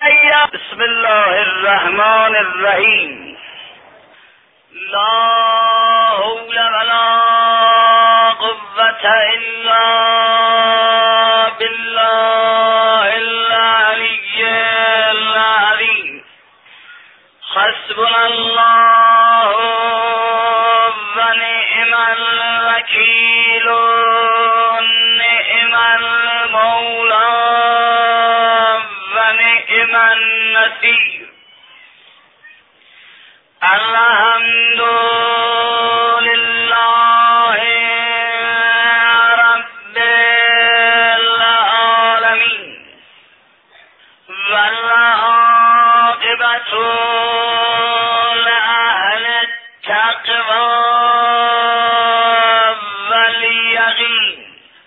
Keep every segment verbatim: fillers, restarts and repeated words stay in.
بسم الله الرحمن الرحیم. لا حول ولا قوة الا بالله العلی العظیم. حسبنا الله و نعم الوکیل نعم المولا و نعم النصیر. الحمد لله رب العالمین و العاقبة لأهل التقوى والیقین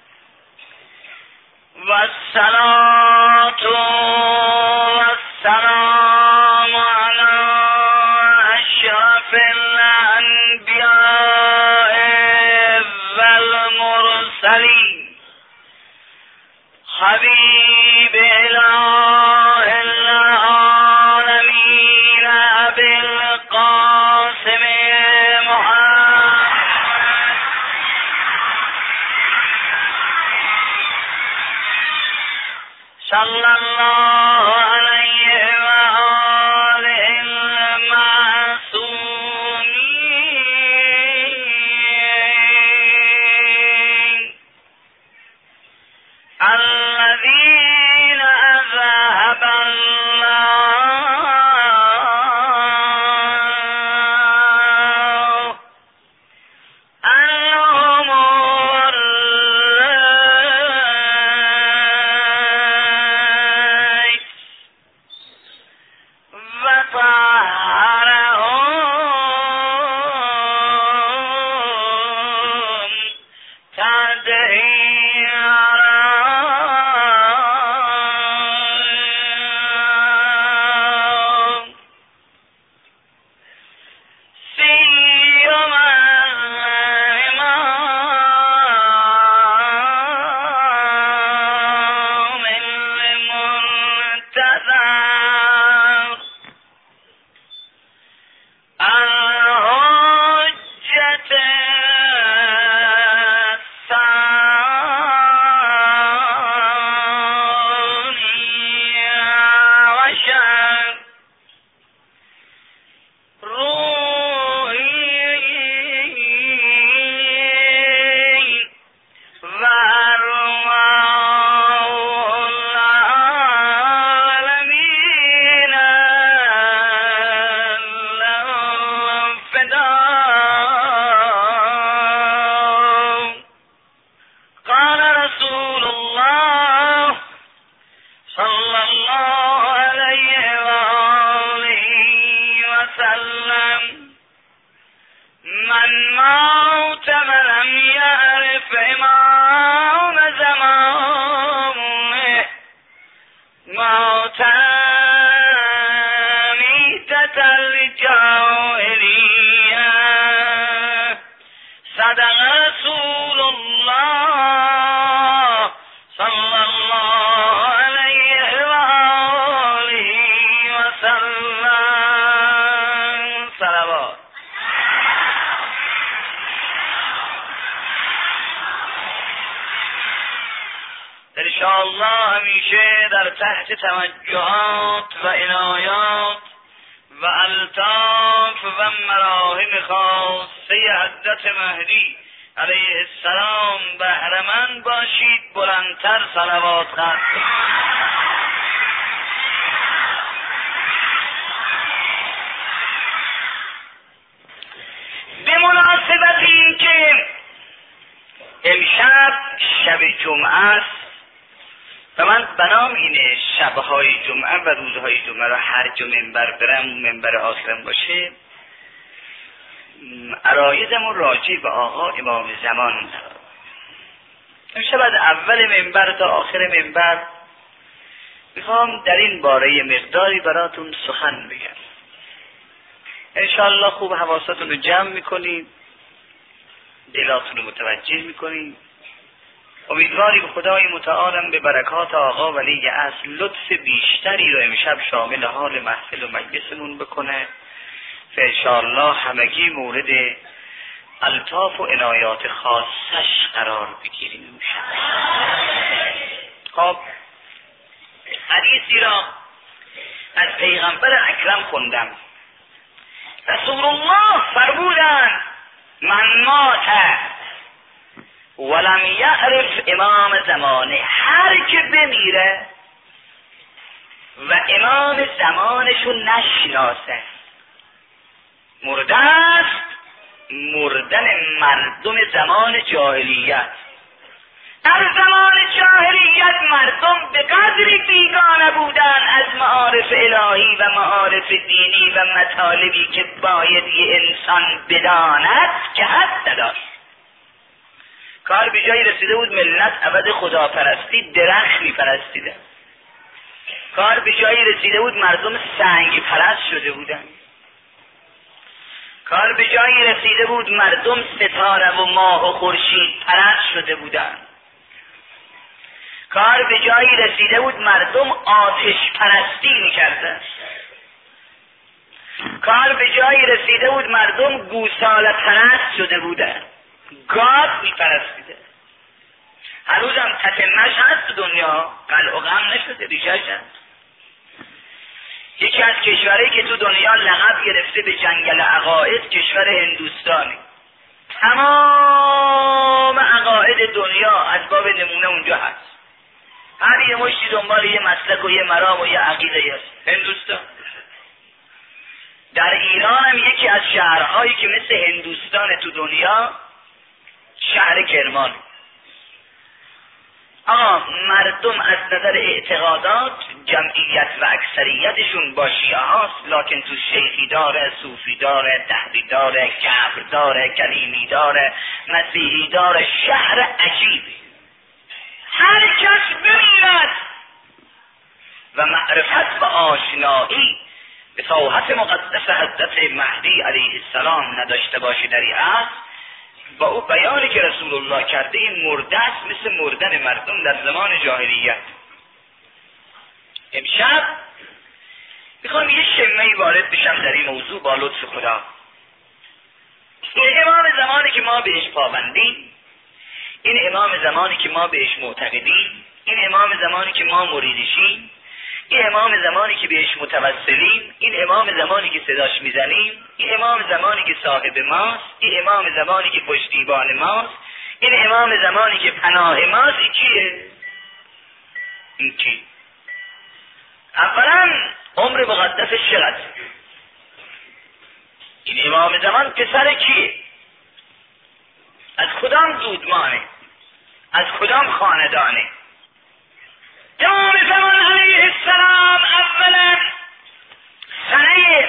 و الصلاة والسلام علی اشرف الانبیاء والمرسلین حبیب اله العالمین ابی القاسم محمد صلی الله علیه و آله المعصومین الذین اذهب الله عنهم الرجس وطهرهم تطهيرا. سيما الإمام المنتظر الحجة الثاني عشر روحي وأرواح العالمين لهم فداء. قال رسول الله صلى الله عليه وآله وسلم من موت ولم يعرف إمام زمانه موتا ميتة الجاهلية. صدق رسول الله صلى الله عليه وآله وسلم. صلوات. انشاءالله همیشه در تحت توجهات و عنایات و الطاف و مراهم خاصه حضرت مهدی علیه السلام بهره‌مند باشید. بلندتر صلوات خواند. به مناسبت این که امشب شب جمعه است و من بنام اینه شبهای جمعه و روزهای جمعه را هر جا منبر برم منبر آخرم باشه عرایضمون راجع به آقا امام زمان. امشب از اول منبر تا آخر منبر میخوام در این باره مقداری براتون سخن بگم. انشاءالله خوب حواستون رو جمع میکنید، دلاتون رو متوجه میکنید. امیدواری به خدای متعالم به برکات آقا ولی اصل لطف بیشتری رو امشب شامل حال محفل و مجلسمون بکنه و انشاءالله همگی مورد الطاف و عنایات خاصش قرار بگیریم امشب. خب حدیثی را از پیغمبر اکرم خوندم. رسول الله فرمودند من مات ولم یعرف امام زمانه، هر که بمیره و امام زمانشو نشناسه مرده است، مردن مردم زمان جاهلیت. در زمان جاهلیت مردم به قدری بیگانه بودن از معارف الهی و معارف دینی و مطالبی که باید یه انسان بداند که حد نداشت. کار به جایی رسیده بود ملت عبد خداپرستی درخت میپرستیدن. کار به جایی رسیده بود مردم سنگ پرست شده بودن. کار به جایی رسیده بود مردم ستاره و ماه و خورشید پرست شده بودن. کار به جایی رسیده بود مردم آتش پرستی میکردن. کار به جایی رسیده بود مردم گوساله پرست شده بودن، گاز میپرستیده. هنوزم تتمش هست تو دنیا، قلع و غم نشده، ریشش هست. یکی از کشورهایی که تو دنیا لقب گرفته به جنگل عقاید کشور هندوستانی. تمام عقاید دنیا از باب نمونه اونجا هست. هر یه مشتی دنبال یه مسلک و یه مرام و یه عقیده هست. هندوستان. در ایران هم یکی از شهرهایی که مثل هندوستان تو دنیا شهر کرمان. آه مردم از نظر اعتقادات جمعیت و اکثریتشون با شیعه هاست، لکن تو شیخی داره، صوفی داره، دهبی داره، کفر داره، کلیمی داره، مسیحی داره. شهر عجیبی. هر کس بمیرد و معرفت و آشنایی به ساحت مقدس حضرت مهدی علیه السلام نداشته باشه در این عصر، با او بیانی که رسول الله کرده این مرده است مثل مردن مردم در زمان جاهلیت. امشب میخوام یه شمه‌ای وارد بشم در این موضوع با لطف خدا. این امام زمانی که ما بهش پابندیم، این امام زمانی که ما بهش معتقدیم، این امام زمانی که ما مریدشیم، این امام زمانی که بهش متوسلیم، این امام زمانی که صداش میزنیم، این امام زمانی که صاحب ماست، این امام زمانی که پشتیبان ماست، این امام زمانی که پناه ماست. این کیه؟ این کی؟ اولا عمر مقدسش چقدر؟ این امام زمان پسر کیه؟ از کدام دودمانه؟ از کدام خاندانه؟ امام زمان علیه السلام اولا سنه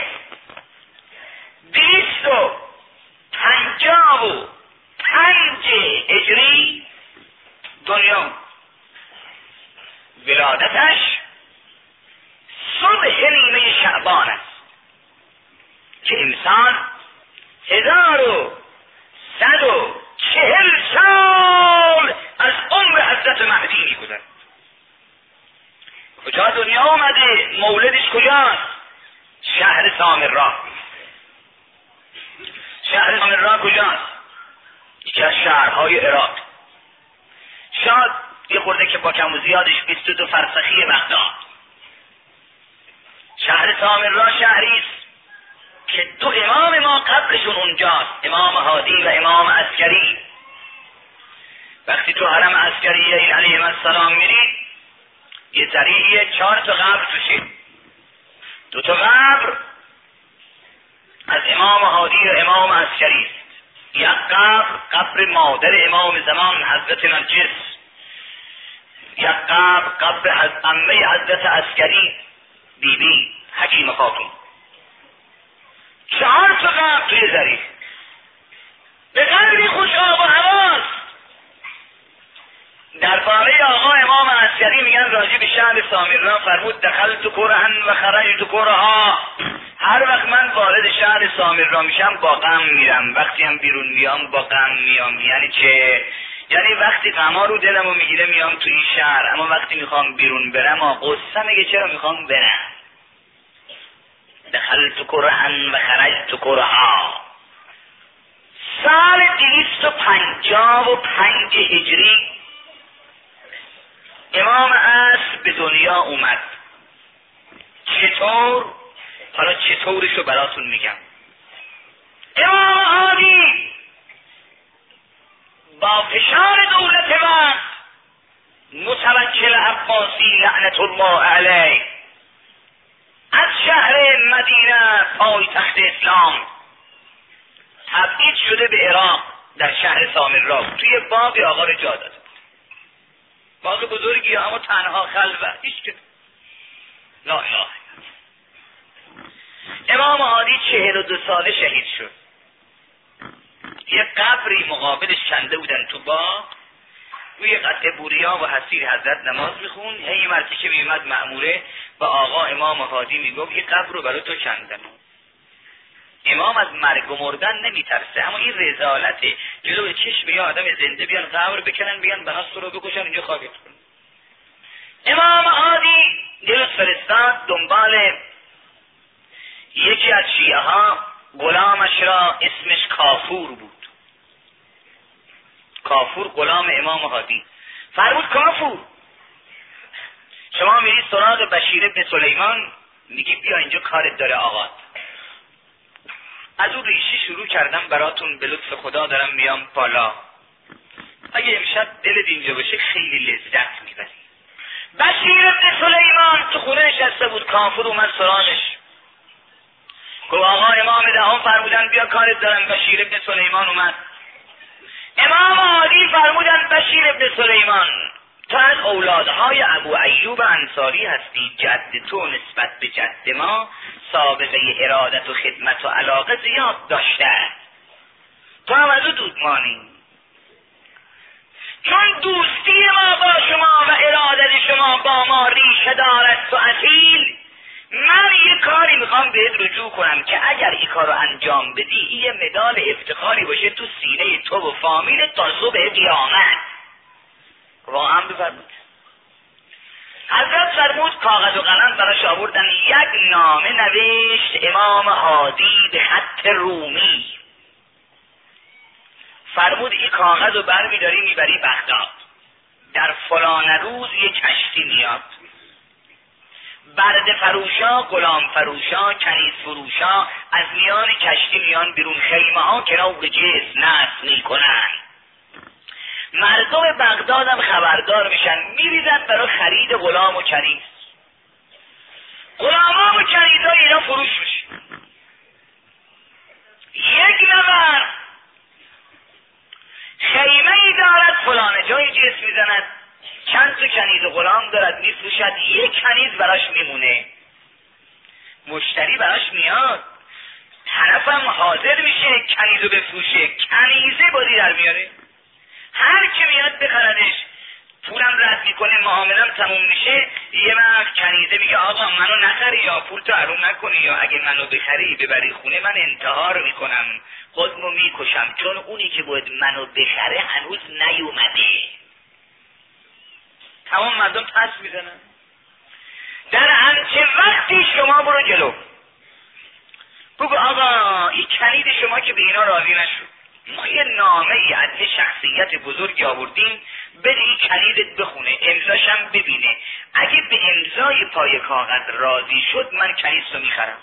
بیست و پنجاه و پنج هجری دنیا. ولادتش صبح نیمه شعبان است که انسان هزار و صد و چهل سال از عمر حضرت مهدی می‌گذرد. کجا دنیا آمده؟ مولدش کجاست؟ شهر سامرا. شهر سامرا کجاست؟ یکی از شهرهای عراق. شاید یه خورده که با کم و زیادش بیست و دو فرسخی بغداد. شهر سامرا شهری است که دو امام ما قبرشون اونجاست، امام هادی و امام عسکری. وقتی تو حرم عسکری این علیه السلام میری، یه طریقیه چهار تا قبر توشه. دو تا قبر از امام هادی و امام عسکری است. یک قبر قبر مادر امام زمان حضرت نرجس، یک قبر قبر عمه حضرت عسکری بی بی حکیم خاتون. چهار تا قبر توی ظریف به قدری خوش آب و هواست. درباره آقا امام عسکری میگن راجع به شهر سامرا فرمود دخلت کرهن و خرجت کرها. هر وقت من وارد شهر سامرا میشم با غم میرم، وقتی هم بیرون میام با غم میام. یعنی چه؟ یعنی وقتی غما رو دلم رو میگیره میام تو این شهر، اما وقتی میخوام بیرون برم قصه میگه چرا میخوام برم. دخلت کرهن و خرجت کرها. سال دویست و پنجاه و پنج هجری امام عصر به دنیا اومد. چطور؟ حالا چطورش رو براتون میگم. امام هادی با فشار دولت وقت متوکل عباسی لعنت الله علیه از شهر مدینه پایتخت اسلام تبعید شده به عراق، در شهر سامرا توی باغ آقا رو جا داد. باغ بزرگی اما تنها خلوت، هیچ که لا اله. امام هادی چهل و دو ساله شهید شد. یه قبری مقابلش کنده بودن تو باغ، روی قطع بوریا و حسیر حضرت نماز میخون. هی مرتی که میومد مأموره با آقا امام هادی میگفت یه قبر رو برای تو کندن. امام از مرگ و مردن نمیترسه، اما این رذالته جلو چشم یه آدم زنده بیان قبر بکنن، بیان بناس رو بکشن اینجا خاکت کن. امام هادی دلش فرستاد دنبال یکی از شیعه ها، غلامش را اسمش کافور بود. کافور غلام امام هادی. فرمود کافور شما میری سراغ بشیر بن سلیمان، میگی بیا اینجا کارت داره آقا. از اون ریشی شروع کردم براتون، به لطف خدا دارم میام بالا. اگه امشب دلت اینجا باشه خیلی لذت میبری. بشیر بن سلیمان تو خونه نشسته بود، کافر اومد سراغش گفت آقا امام دهم فرمودن بیا کارت دارم. بشیر بن سلیمان اومد. امام هادی فرمودن بشیر بن سلیمان تو از اولادهای ابو ایوب انصاری هستی، جد تو نسبت به جد ما سابقه ارادت و خدمت و علاقه زیاد داشته، تو هم از او دودمانی. چون دوستی ما با شما و ارادت شما با ما ریشه دارد و اصیل، من یه کاری میخوام بهت رجوع کنم که اگر این کار رو انجام بدی یه مدال افتخاری باشه تو سینه تو و فامیل تا صبح قیامت. واقعا بفرمود. حضرت فرمود کاغذ و قلم براش آوردن، یک نامه نوشت امام هادی به خط رومی. فرمود این کاغذ رو بر میداری میبری بغداد، در فلان روز یک کشتی میاد، برد فروشا، غلام فروشا، کنیز فروشا از میان کشتی میان بیرون، خیمه ها کنار جس نصب میکنن. مردم بغداد هم خبردار میشن، میریزن برای خرید غلام و کنیز. غلام ها و کنیز ها اینا فروش میشه. یک نفر خیمه ای دارد فلانه جای جس میزند، چند تا کنیز و غلام دارد میفروشد، یک کنیز براش میمونه. مشتری براش میاد، طرفم حاضر میشه کنیزو بفروشه، کنیزه بازی در میاره. هر کی میاد بخردش پولم رد میکنه، معاملم تموم میشه، یه وقت کنیزه میگه آقا منو نخری یا پول تو حروم نکنی، یا اگه منو بخری ببری خونه من انتحار میکنم، خودمو میکشم، چون اونی که باید منو بخره هنوز نیومده. تمام مردم پس میزنن. در همچه وقتی شما برو جلو بگو آقا این کنید شما که به اینا راضی نشد، ما یه نامه ای از یه شخصیت بزرگی آوردیم، بده این کنیدت بخونه، امضاشم ببینه، اگه به امضای پای کاغذ راضی شد من کنیز رو میخرم.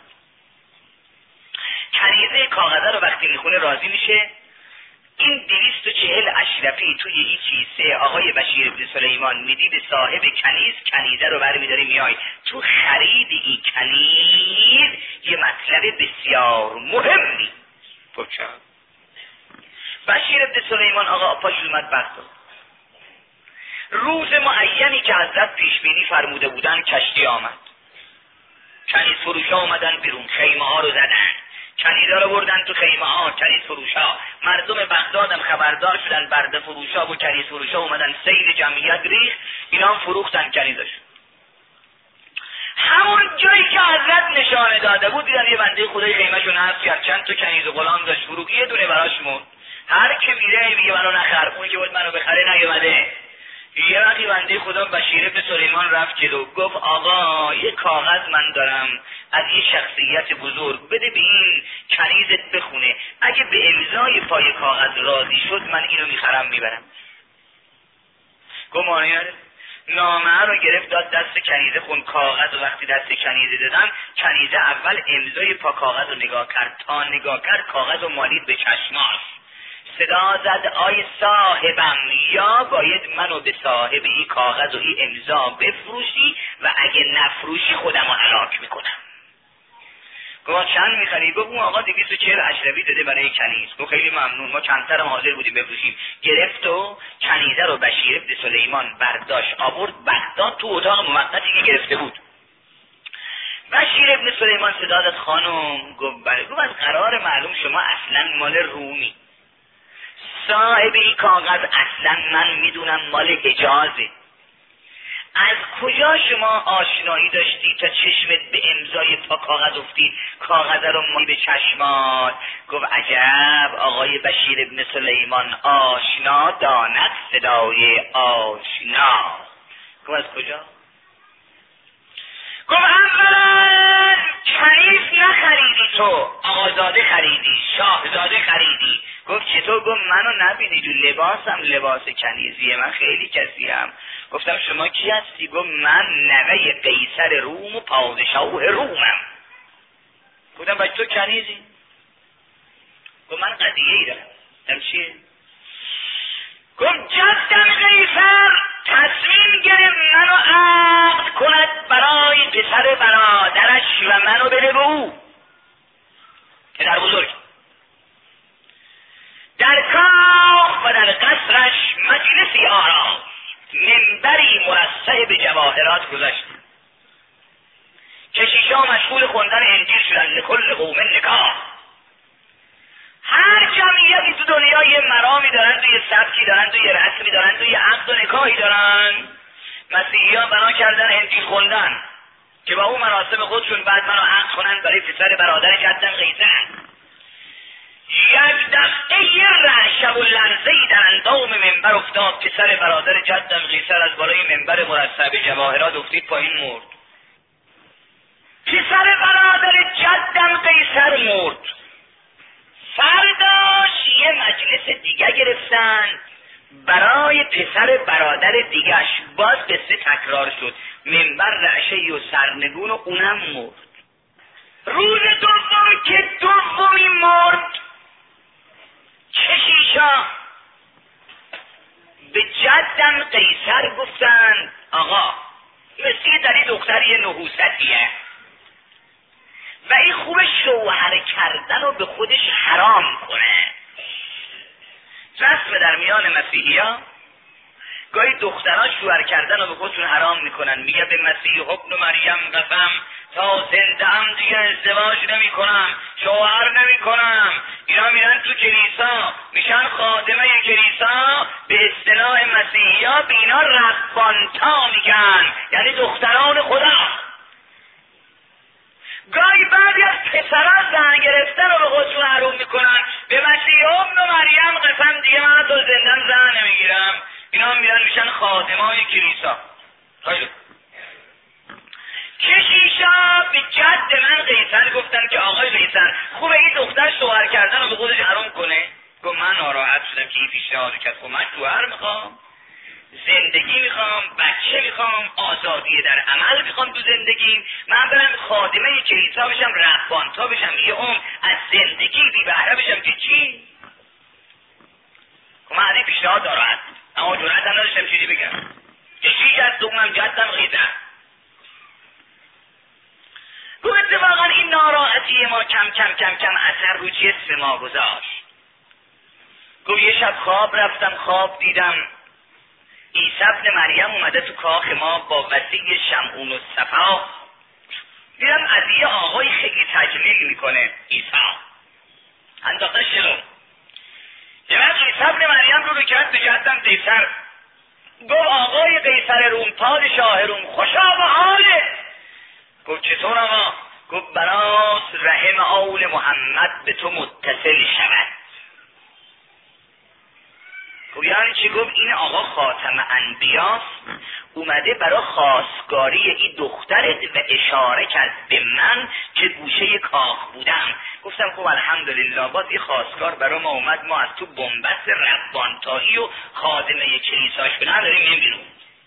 کنیزه کاغذه رو وقتی میخونه راضی میشه، این دویست و چهل اشرفی توی این کیسه آقای بشیر بن سلیمان میدی به صاحب کنیز، کنیزه رو برمیداری میای. تو خرید این کنیز یه مطلب بسیار مهمی. پوچا بشیر بن سلیمان آقا پاش اومد بغداد. روز معینی که حضرت پیش بینی فرموده بودن کشتی آمد، کنیز فروشا اومدن بیرون، خیمه ها رو زدن، کنیزا رو بردن تو خیمه ها، کنیز فروشا. مردم بغداد هم خبردار شدن، برده فروشا و کنیز فروشا اومدن، سیل جمعیت ریخ، اینا هم فروختن کنیزاشون. همون جایی که حضرت نشانه داده بود دیدن یه بنده خدای خیمه‌شو نصب کرد، چند تا کنیز و غلام داشت فروخت، یه دونه براش موند. هر که میره میگه منو نخر، اونی که بود منو بخره نیومده. یه وقتی بنده خدا بشیر بن سلیمان رفت جلو، گفت آقا یه کاغذ من دارم از یه شخصیت بزرگ، بده به این کنیزت بخونه، اگه به امضای پای کاغذ راضی شد من اینو میخرم میبرم. گفت مانیاره. نامه رو گرفت داد دست کنیزه، خون کاغذ، و وقتی دست کنیزه دادن، کنیزه اول امضای پا کاغذ رو نگاه کرد، تا نگاه کرد کاغذ رو مالید به چشماش، صدا زد آی صاحبم، یا باید منو به صاحب این کاغذ و این امضا بفروشی و اگه نفروشی خودم رو هلاک میکنم. گفت چند میخری؟ گفت اون آقا دویست و چهل اشرفی داده برای کنیز. گفت خیلی ممنون، ما چندترم حاضر بودیم بفروشیم. گرفت و کنیزه رو بشیر بن سلیمان برداشت آورد بغداد تو اتاق موقتی که گرفته بود. بشیر بن سلیمان صدا داد خانم. گفت بله. گفت از قرار معلوم شما اصلا مال رومی، صاحب این کاغذ اصلا من میدونم مال حجازه، از کجا شما آشنایی داشتی تا چشمت به امضای پا کاغذ افتید کاغذ رو مالی به چشمات؟ گفت عجب آقای بشیر بن سلیمان، آشنا داند صدای آشنا. گفت از کجا؟ گفت اولا کنیز نخریدی تو، آقازاده خریدی، شاهزاده خریدی. گفت چطور؟ گفت منو نبینی جو لباسم لباس کنیزیه، من خیلی کسیم. گفتم شما کی هستی؟ گفت من نوه قیصر روم و پادشاه رومم. گفتم بچه تو کنیزی؟ گفت من قضیه ای دارم. گفتم چیه؟ گفت جدم قیصر تصمیم گرفت منو عقد کند برای پسر برادرش و منو بده به او، پدر بزرگ. در کاخ و در قصرش مجلسی آراست، منبری مرصع به جواهرات گذاشت، کشیشا مشغول خوندن انجیل شدن، لکل قوم نکاح. هر جمعیتی تو دنیا یه مرامی دارن، تو یه سبکی دارن، تو یه رسمی دارن، تو یه عقد و نکاحی دارن. مسیحی ها بنا کردن انجیل خوندن که با اون مراسم خودشون بعد منو عقد کنن برای پسر برادر جدم قیصر. یک دفعه یه رعشه و لرزه‌ای در اندام منبر افتاد، پسر برادر جدم قیصر از بالای منبر مرصع به جواهرات افتید پایین، مرد. پسر برادر جدم قیصر مرد. فرداش یه مجلس دیگه گرفتن برای پسر برادر دیگهش، باز قصه تکرار شد، منبر رعشه‌ای و سرنگون و اونم مرد. روز دوم که دومی مرد، کشیشا به جدم قیصر گفتن آقا مثل در این دختر یه نحوستیه و این خوب شوهر کردن رو به خودش حرام کنه. رسم در میان مسیحی ها گاهی دخترها شوهر کردن رو به خودشون حرام میکنن، میگه به مسیح ابن مریم قسم تا زنده هم دیگه ازدواج نمی کنم، شوهر نمی کنم. اینا میرن تو کلیسا میشن خادمه کلیسا، به اصطلاح مسیحی ها به اینا رهبانتا میگن، یعنی دختران خدا. گاهی بعضی از پسران زن گرفتن رو به خودشون حروم میکنن، به مسیح ابن مریم قسم دیگه من تو زندم زن نمیگیرم. اینا میرن میشن خادمای کلیسا. خیلی کشیشا به جد من قیصر گفتن که آقای قیصر خوبه این دختر شوهر کردن رو به خودش حرام کنه؟ گفت من ناراحت شدم که این پیشنهاد کرد. خب من شوهر میخوام، زندگی میخوام، بچه میخوام، آزادی در عمل میخوام تو زندگی، من برم خادمه کلیسا بشم، رهبانتا بشم، یه عمر از زندگی بی بهره بشم که چی؟ خب من از این پیشنهاد ناراحت، اما جرأت هم نداشتم چیزی بگم. کشیش از دومم جدم قیصر. گفت اتفاقا این ناراحتی ما کم کم کم کم اثر رو جسم ما گذاشت. گفت یه شب خواب رفتم، خواب دیدم عیسی ابن مریم اومده تو کاخ ما با وسیع شمعون و صفا. دیدم از یه آقای خیلی تجلیل میکنه عیسی، انداختن شلو. جمعت عیسی ابن مریم رو رو کرد به جدم قیصر. گفت آقای قیصر روم، پادشاه روم، خوشا به حاله. گفت چطور آقا؟ گفت براس رحم آل محمد به تو متصل شود. خب یعنی چی؟ گفت این آقا خاتم انبیاست، اومده برای خواستگاری این دخترت و اشاره کرد به من که گوشه کاخ بودم. گفتم خب الحمدلله، باز یه خواستگار برای ما اومد، ما از تو بنبست ربانتایی و خادمه کلیساش به نداریم نمیرون.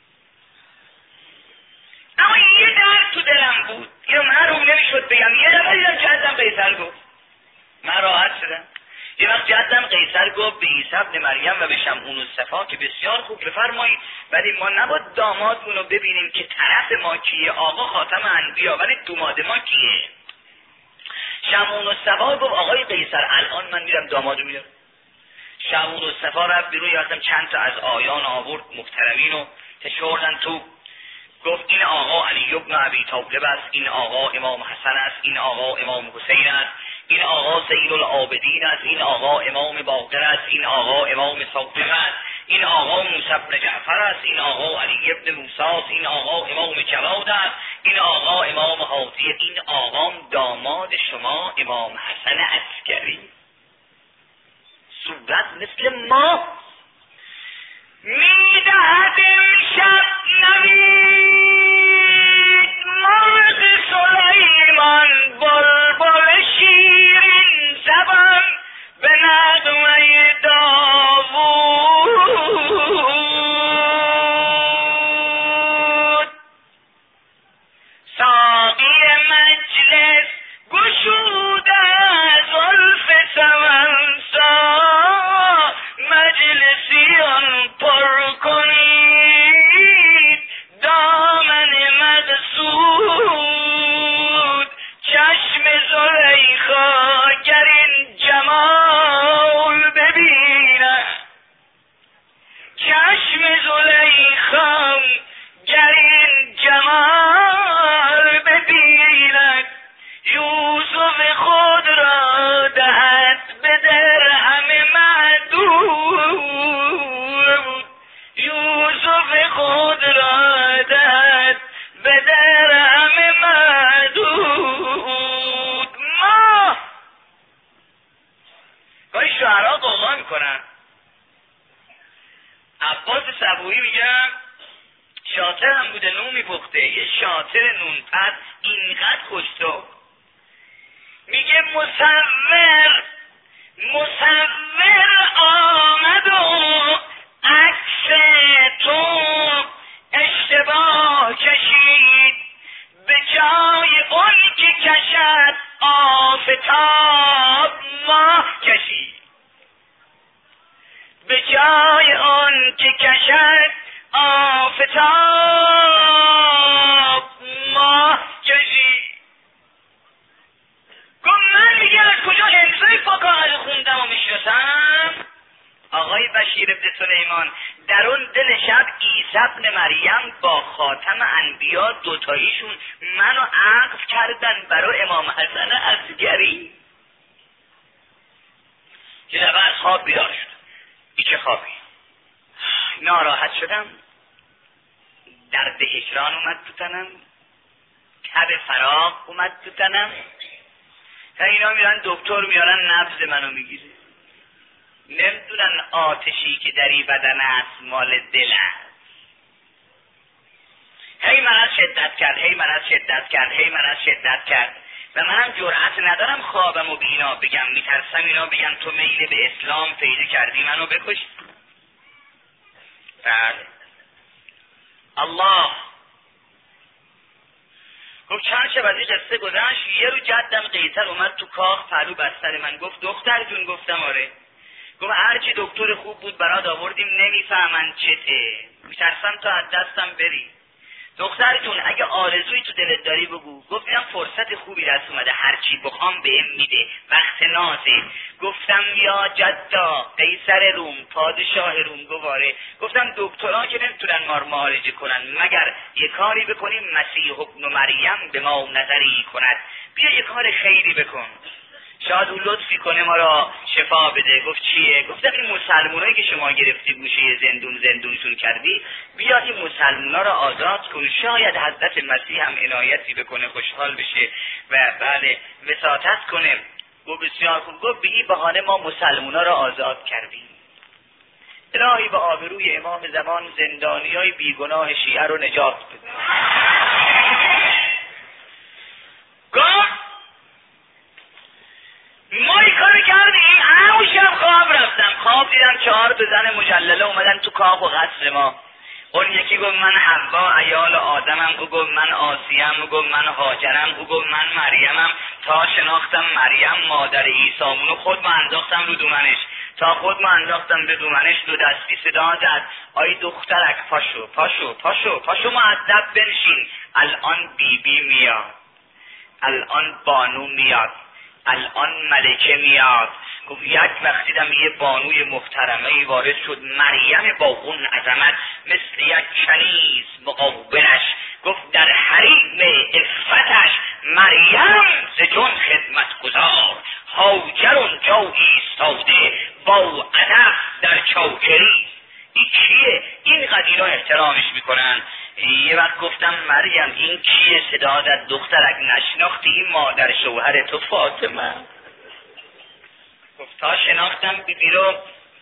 اما یه درد تو دلم بود، اینو من رو نمیشد بگم. یه دفعه دیدم جدم قیصر گفت، من راحت شدم. یه وقت جدم قیصر گفت به عیسی ابن مریم و به شمعون الصفا که بسیار خوب بفرمایید، ولی ما نباید دامادمون رو ببینیم که طرف ما کیه، آقا خاتم انبیا، ولی داماد ما کیه. شمعون الصفا گفت آقای قیصر الان من میرم دامادو میرم. شمعون الصفا رفت بیرون، یادم چند تا از آیان آورد محترمین رو تشوردن تو. گفت این آقا علی ابن ابی طالب است، این آقا امام حسن است، این آقا امام حسین است، این آقا زین العابدین است، این آقا امام باقر است، این آقا امام صادق است، این آقا موسی بن جعفر است، این آقا علی ابن موسی است، این آقا امام جواد است، این آقا امام هادی، این آقا داماد شما امام حسن عسکری. صورت مثل ما میدهد امشب نوید مرغ سلیمان بلبل شیرین زبان به نغمه داوود. ساقی مجلس گشوده زلف سمنسا، مجلسیان پر کنید دامن مقصود. چشم زلیخا گر این جمال ببیند، چشم زلیخا گر این جمال ببیند، یوسف خود را دهد به درهم معدود، یوسف خود را دهد به درهم معدود. ما گاهی شعرها قوقا میکنن. عباس صبوحی میگم شاطر هم بوده، نون میپخته، یه شاطر نونپز اینقدر خوشتو میگه مصور مصور آمد و عکس تو اشتباه کشید، به جای اون که کشد آفتاب ماه کشید، به جای اون که کشد آفتاب ماه کشید. گفت من دیگه از کجا حفظه فقاهه خوندم و میشناسم؟ آقای بشیر ابن سلیمان در اون دل شب عیسی ابن مریم با خاتم انبیا دوتاییشون منو عقد کردن برای امام حسن عسکری. یه دفعه از خواب بیدار شد. ای چه خوابی؟ ناراحت شدم، درد هجران اومد تو تنم، تب فراق اومد تو تنم. تا اینا میرن دکتر میارن نبض منو میگیره، نمیدونن آتشی که در این بدن است مال دل است. هی من از شدت کرد، هی من از شدت کرد، هی من از شدت کرد و منم جرأت ندارم خوابم و بینا بگم، میترسم اینا بگم تو میل به اسلام پیدا کردی منو بکش. بله الله گفت چند شب از این قصه گذشت. یه رو جدم قیصر اومد تو کاخ پهلو بستر من، گفت دختر جون. گفتم آره. گفت هرچی دکتر خوب بود برات آوردیم، نمیفهمن چته، میترسم تا از دستم بری. دختر جون اگه آرزوی تو دلت داری بگو. گفتم فرصت خوبی دست اومده، هرچی بخوام بهم میده، وقت نازه. گفتم یا جدا قیصر روم پادشاه روم گواره. گفتم دکترها که نمیتونن ما رو معالجه کنن، مگر یه کاری بکنیم مسیح ابن مریم به ما نظری کند، بیا یه کار خیری بکن، شاید او لطفی کنه ما را شفا بده. گفت چیه؟ گفتم این مسلمانایی که شما گرفتی گوشه زندون زندونشون کردی، بیا این مسلمانا را آزاد کن، شاید حضرت مسیح هم عنایتی بکنه، خوشحال بشه و بله وساطت کنه. گفت بسیار خوب. گفت به این بهانه ما مسلمانا را آزاد کردیم. الهی به آبروی امام زمان زندانیای بیگناه شیعه رو نجات بده. گفت ما این کار کردیم. همون شب خواب رفتم، خواب دیدم چهار تا زن مجلله اومدن تو کاخ و قصر ما. اون یکی گفت من حوا عیال آدمم، او گفت من آسیم، او گفت من هاجرم، او گفت من مریمم. تا شناختم مریم مادر عیسامونو خود من انداختم رو دومنش. تا خود من انداختم به دومنش دو دستی صدا زد آی دخترک پاشو پاشو پاشو پاشو مؤدب بنشین، الان بی بی میاد، الان بانو میاد، الان ملکه میاد. گفت یک وقتی دم یه بانوی محترمه وارد شد، مریم با اون عظمت مثل یک کنیز مقابلش. گفت در حریم عفتش مریم ز جون خدمت گذار، هاجر اونجا ایستاده با ادب در چاکری. این کیه؟ این قدینا احترامش میکنن. یه وقت گفتم مریم این کیه؟ صدا زد دخترک نشناختی؟ این مادر شوهر تو فاطمه. گفت تا شناختم بی بی رو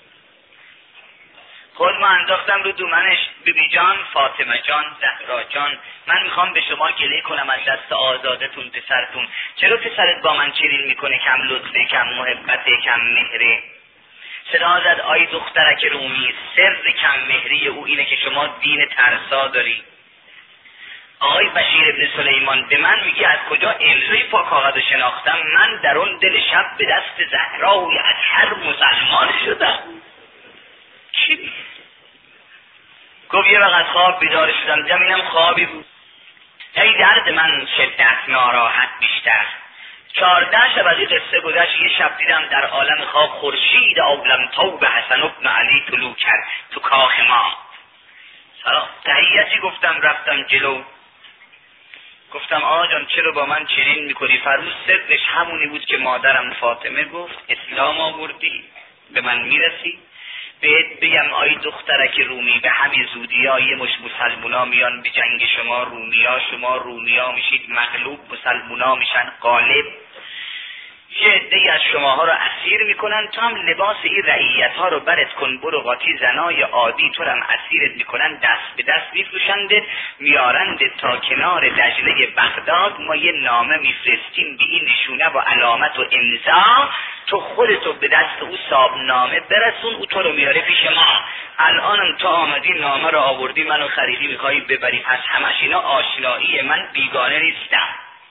خود ما انداختم رو دومنش. بی بی جان، فاطمه جان، زهرا جان، من میخوام به شما گله کنم از دست آزادتون پسرتون. چرا پسرت با من چنین میکنه؟ کم لطفه، کم محبته، کم مهره. صدا زد آی دخترک رومی، سر کم مهری او اینه که شما دین ترسا داری. آقای بشیر ابن سلیمان به من میگه از کجا امضای پاک کاغذ شناختم؟ من در اون دل شب به دست زهراوی از هر مسلمان شدم. چی میگه؟ گفت یه وقت خواب بیدار شدم، دیدم اینم خوابی بود. ای درد من شدت، ناراحت بیشتر. چهارده شب از این قصه گذشت. یه شب دیدم در عالم خواب خورشید عالم تاب حسن ابن علی طلوع کرد تو کاخ ما. سلام تحیتی گفتم، رفتم جلو، گفتم آقا جان چرا با من چنین میکنی؟ فرمود سرش همونی بود که مادرم فاطمه گفت، اسلام آوردی به من میرسی. بهت بگم آی دخترک رومی، به همین زودی ها یه مش مسلمونا میان به جنگ شما رومیا، شما رومیا میشید مغلوب، مسلمونا میشن غالب. یه عده‌ای از شماها رو اسیر میکنن، تو هم لباس این رعیت ها رو برت کن، برو قاطی زنای عادی تو هم اسیرت میکنن، دست به دست میفروشندت، میارندت تا کنار دجله بغداد. ما یه نامه میفرستیم به این نشونه و علامت و امضا، تو خودتو به دست او صاحب نامه برسون، او تو رو میاره پیش ما. الانم تو آمدی نامه رو آوردی منو خریدی میخوایی ببری، پس همش اینا آشنایی، من بیگانه نیستم.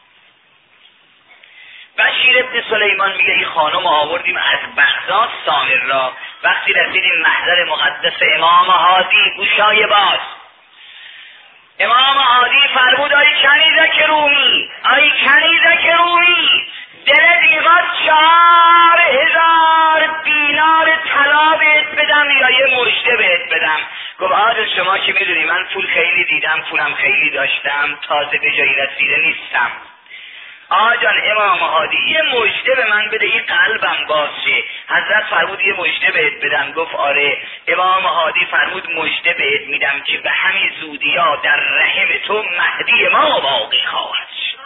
بشیر ابن سلیمان میگه این خانم آوردیم از بغداد سامر را. وقتی رسیدیم محضر مقدس امام هادی، گوشای باز. امام هادی فرمود آی کنیزک رومی، آی کنیزک رومی، دل دیوار چهار هزار دینار طلا بهت بدم یا یه مژده بهت بدم؟ گفت آقا شما که میدونی من پول خیلی دیدم، پولم خیلی داشتم، تازه به جایی رسیده نیستم. آقا جان امام هادی یه مژده به من بده این قلبم باز شه. حضرت فرمود یه مژده بهت بدم؟ گفت آره. امام هادی فرمود مژده بهت میدم که به همین زودی ها در رحم تو مهدی ما باقی خواهد شد.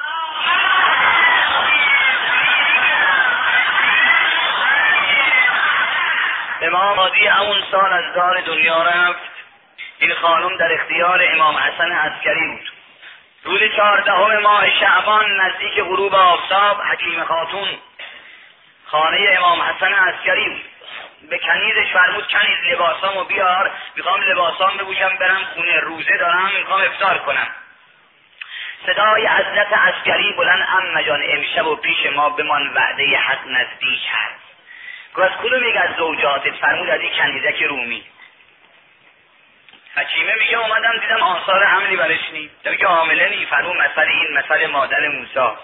امام هادی همون سال از دار دنیا رفت. این خانم در اختیار امام حسن عسکری بود. روز چهاردهم ماه شعبان نزدیک غروب آفتاب، حکیم خاتون خانه امام حسن عسکری بود. به کنیزش فرمود کنیز لباسامو بیار، میخوام لباسام بپوشم برم خونه، روزه دارم میخوام افطار کنم. صدای حضرت عسکری بلند عمه جان امشب و پیش ما بمان، وعده حق نزدیک هست. گفت از کدوم یک از زوجاتت؟ فرمود از این کنیزک رومی. حکیمه میگه اومدم دیدم آثار حملی برش نی، میگه حامله نی. فرمود مثل این مثل مادر موسی.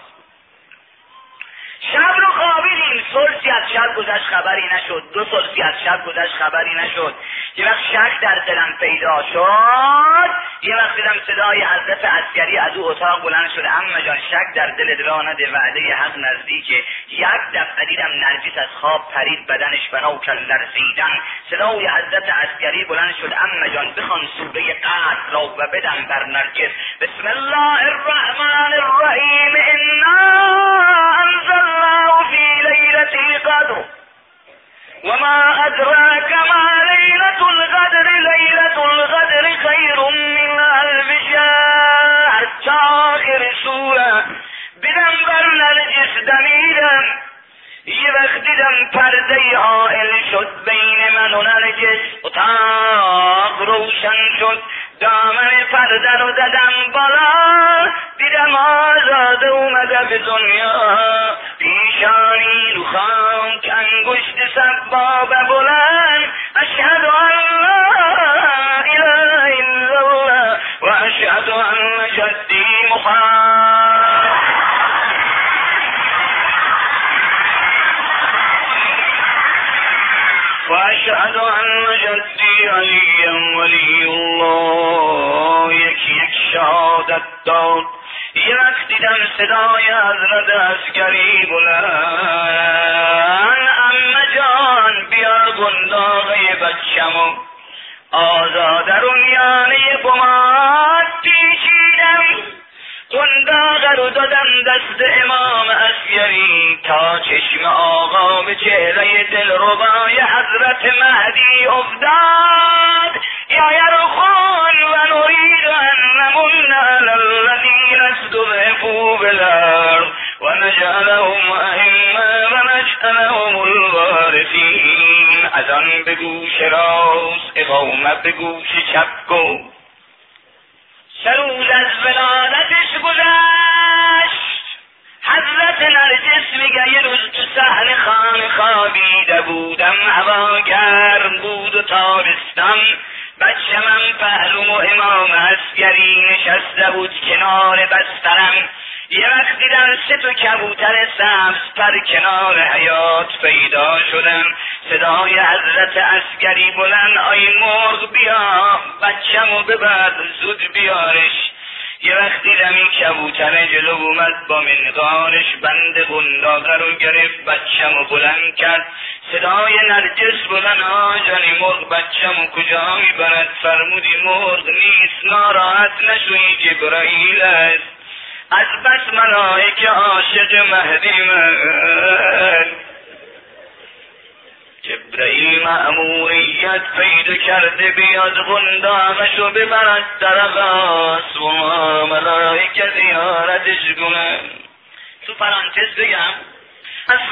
شب رو خوابیدیم، ثلثی از شب گذشت خبری نشد، دو ثلثی از شب گذشت خبری نشد. یه وقت شک در دلم پیدا شد، یه وقت دیدم صدای حضرت عسکری از او اتاق بلند شده، عمه جان شک در دلت راه نده، وعده حق نزدیکه. یک دفعه دیدم نرگس از خواب پرید، بدنش بنا کل لرزیدن. صدای حضرت عسکری بلند شد، عمه جان بخوان سوره قدر را و بدم بر نرگس. بسم الله الرحمن الرحیم، انا انزلناه فی لیلة القدر وما ادراک ما لیلة القدر القدر لیلة القدر خیر من الف شهر. تا آخر سوره بدم بر نرجس دمیدم. یه وقت دیدم پرده حائل شد بین من و نرجس. اتاق روشن شد، دامن پرده رو دادم بالا، دیدم آزاده اومده به دنیا. پیشانی رو خاک، انگشت سبابه بلند، اشهد ان لا اله الا الله و اشهد ان جدی محمد. و اشهد ان جدی علی ولی الله. یکی یک شهادت داد. یه وقت دیدم صدای حضرت عسکری بلند، عمه جان بیار گنداغه بچمو. آزاده رو میانه پماد پیچیدم، گنداغه رو دادم دست امام عسکری تا چشم آقا به چهره دلربای حضرت مهدی افتاد. یا یرخون و نرید ان نمن علی الذین استضعفوا بالارض و نجعلهم ائمه و نجعلهم الوارثین. از آن به گوش راست، اقامت به گوش چپ گفت. سه روز از ولادتش گذشت. حضرت نرجس میگه یه روز تو صحن خانه خوابیده بودم، هوا گرم بود و تابستان. بچه من پهلوم و امام عسکری نشسته بود کنار بسترم. یه وقت دیدم سه تا کبوتر سبز پر کنار حیاط پیدا شدن. صدای حضرت عسکری بلند، آی مرغ بیا بچه‌مو ببر، زود بیارش. یه وقت دیدم این کبوتر جلو اومد با منقارش، بند گنداغه رو گرفت، بچه‌مو بلند کرد. صدای نرجس بلند، آجانی مرغ بچه‌مو کجا میبرد؟ فرمودی مرغ نیست، ناراحت نشوی، جبرائیل است. از بس ملائکه عاشق مهدی من. جبرائیل مأموریت پیدا کرده بیاد گنداغشو ببرد طرف آسمان، ملائکه زیارتش کنن. تو پرانتز بگم از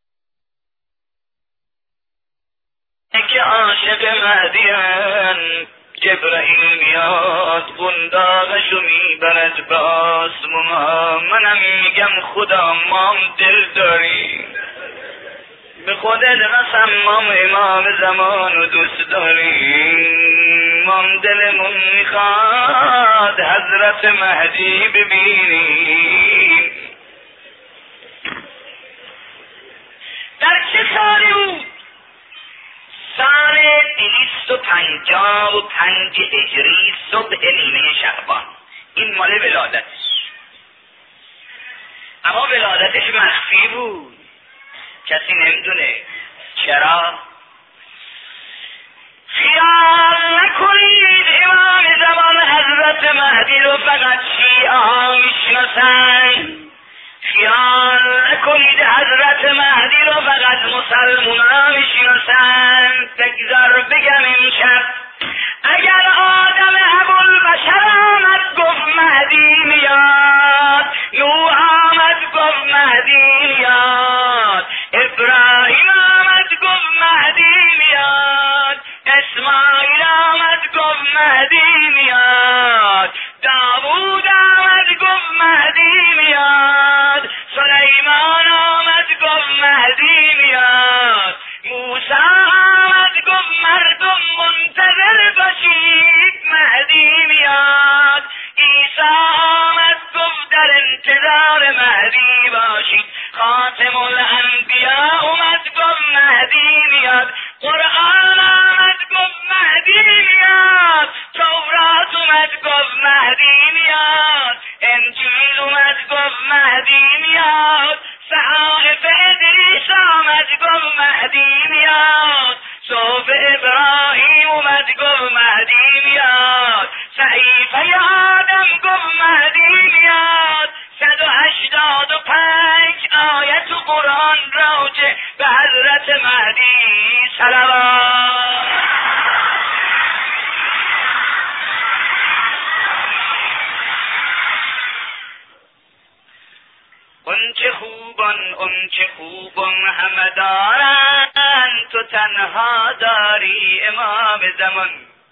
ملائکه عاشق مهدی من. جبرائیل میاد گنداغشو میبرد به آسمان. منم میگم خدا مام دل داریم، به خودت قسم مام امام زمان و دوست داریم. مام دلمون میخواد حضرت مهدی ببینیم. در چه سالی بود؟ سال دویست و پنجاه و پنج هجری، صبح نیمه شعبان. این مال ولادتش، اما ولادتش مخفی بود، کسی نمیدونه. چرا؟ خیال نکنید امام زمان حضرت مهدی رو فقط شیعه ها میشناسن. خیال نکنید حضرت مهدی رو فقط مسلمان ها میشناسن. بگذار بگم امشب اگر آدم ابوالبشر آمد گفت مهدی میاد، نوح آمد گفت مهدی میاد، ابراهیم آمد گفت مهدی میاد، اسماعیل آمد گفت مهدی میاد، داوود آمد گفت مهدی میاد، سلیمان آمد گفت مهدی میاد، موسی آمد گفت مردم منتظر باشید مهدی میاد، عیسی آمد گفت در انتظار مهدی باشید، خاتم الانبیا اومد گفت مهدی میاد، قرآن آمد گفت مهدی میاد، تورات اومد گفت مهدی میاد، انجیل اومد گفت مهدی میاد، صحائف ادریس آمد گفت مهدی میاد، صحف ابراهیم اومد گفت مهدی میاد، صحیفه آدم گفت مهدی میاد. صد و هشتاد و پنج آیت قرآن راجع به حضرت مهدی صلوات. خوبان اون چه خوبان همه دارن تو تنها داری امام زمان.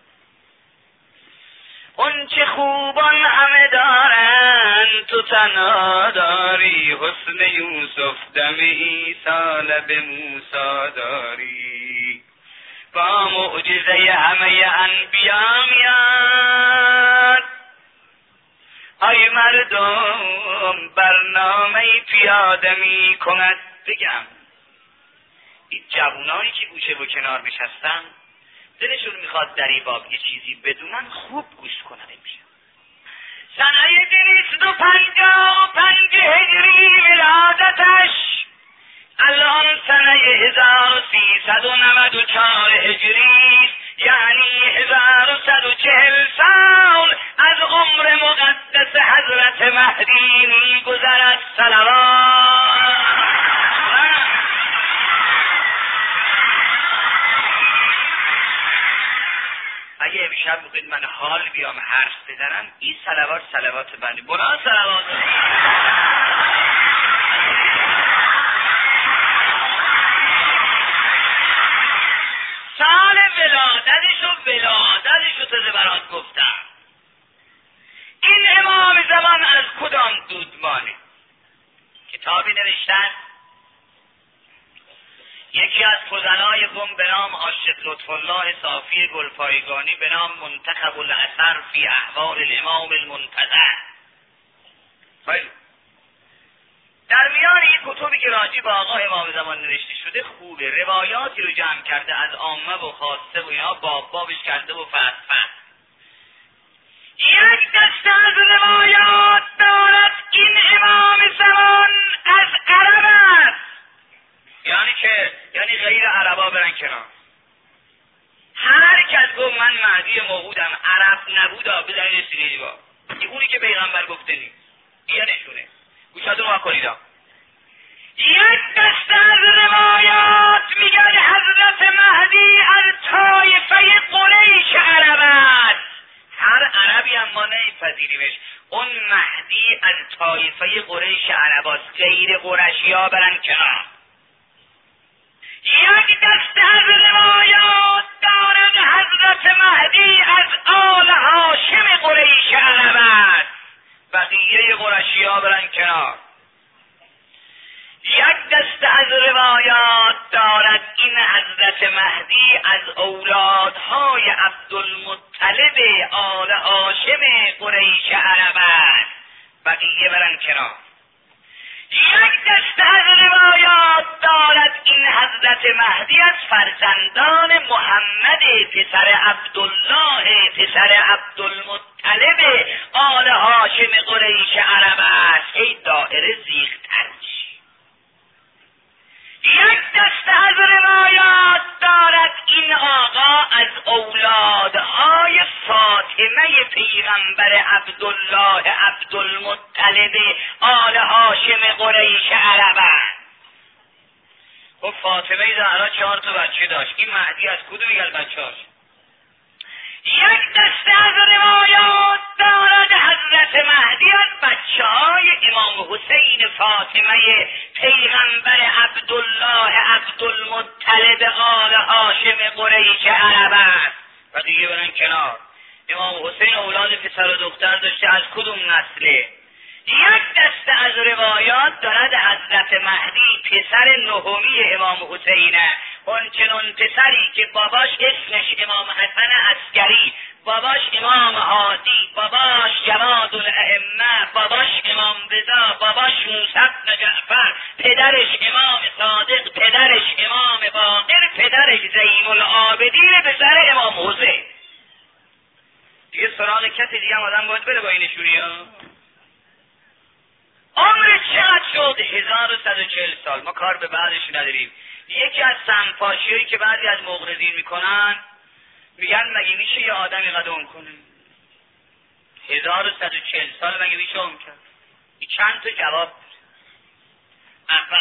اون چه خوبان همه دارن تو تنها داری حسن یوسف دم عیسی لب موسی داری. با معجزه همه انبیا میاد ای مردم برنامه پیاده می کند. بگم این جوانانی که گوشه و کنار نشستن دلشون میخواد در این باب یه چیزی بدونن، خوب گوش کنن. میشه سنه دویست و پنجاه و پنج هجری ولادتش، الان سنه هزار و سیصد و نود و چهار هجری، یعنی هزار و صد و چهل سال از عمر مقدس حضرت مهدی میگذرد. صلوات. اگه امشب بخواید من حال بیام حرف بزنم، این صلوات صلوات بنده برای صلوات. سال ولادتش و ولادتش رو تازه برات گفتم. این امام زمان از کدام دودمانه؟ کتابی نوشتن یکی از فضلای قم به نام عاشق لطف الله صافی گلپایگانی به نام منتخب الاثر فی احوال الامام المنتظر. خیلی در میان این کتبی که راجع به آقا امام زمان نوشته شده خوبه، روایاتی رو جمع کرده از عامه و خاصه و اینا باب بابش کرده و فصل فصل. یک دسته از روایات دارد این امام زمان از عرب است، یعنی که یعنی غیر عربا برن کنار. هر کس گفت من مهدی موعودم عرب نبودا بزنید سینه با اونی که پیغمبر گفته نیست، این نشونه. گوشاتون وا کنید. یک دسته از روایات میگن حضرت مهدی از طایفه قریش عرب است. هر عربی اما نمیپذیریمش. اون مهدی از طایفه قریش عرب است، غیر قرشی ها برن کنار. یک دسته از روایات دارد حضرت مهدی از آل هاشم قریش عرب است، بقیه قرشی ها برن کنار. یک دسته از روایات دارد این حضرت مهدی از اولادهای عبدالمطلب آل هاشم قریش عرب است، بقیه برن کنار. یک دسته از روایات دارد این حضرت مهدی از فرزندان محمد پسر عبدالله پسر عبدالمطلب آل هاشم قریش عرب است. ای دائره زیغ‌تر میشه. یک دسته از روایات دارد این آقا از اولادهای فاطمه پیغمبر عبدالله عبدالمطلب آل هاشم قریش عرب است. خب فاطمه زهرا چهار تا بچه داشت، این مهدی از کدوم یک بچه‌اش؟ یک دسته از روایات دارد حضرت مهدی از بچه های امام حسین فاطمه پیغمبر عبدالله عبدالمطلب آل هاشم قریش عرب است، بقیه برن کنار. امام حسین اولاد پسر و دختر داشته، از کدوم نسله؟ یک دسته از روایات دارد حضرت مهدی پسر نهمی امام حسینه، اون چنون پسری که باباش اسمش امام حسن عسکری، باباش امام هادی، باباش جواد الائمه، باباش امام رضا، باباش موسی بن جعفر، پدرش امام صادق، پدرش امام باقر، پدرش زین العابدین پسر امام حسین. دیگه سراغ کسی دیگه هم آدم باید بره با این نشونی ها. عمر چقدر شد؟ هزار و صد و چهل سال. ما کار به بعدش نداریم. یکی از سنپاشیایی که بعضی از مغرضین میکنن میگن مگه میشه یه آدمی قدم کنه؟ هزار و صد و چهل سال مگه میشه عمر کرد؟ این چند تا جواب اول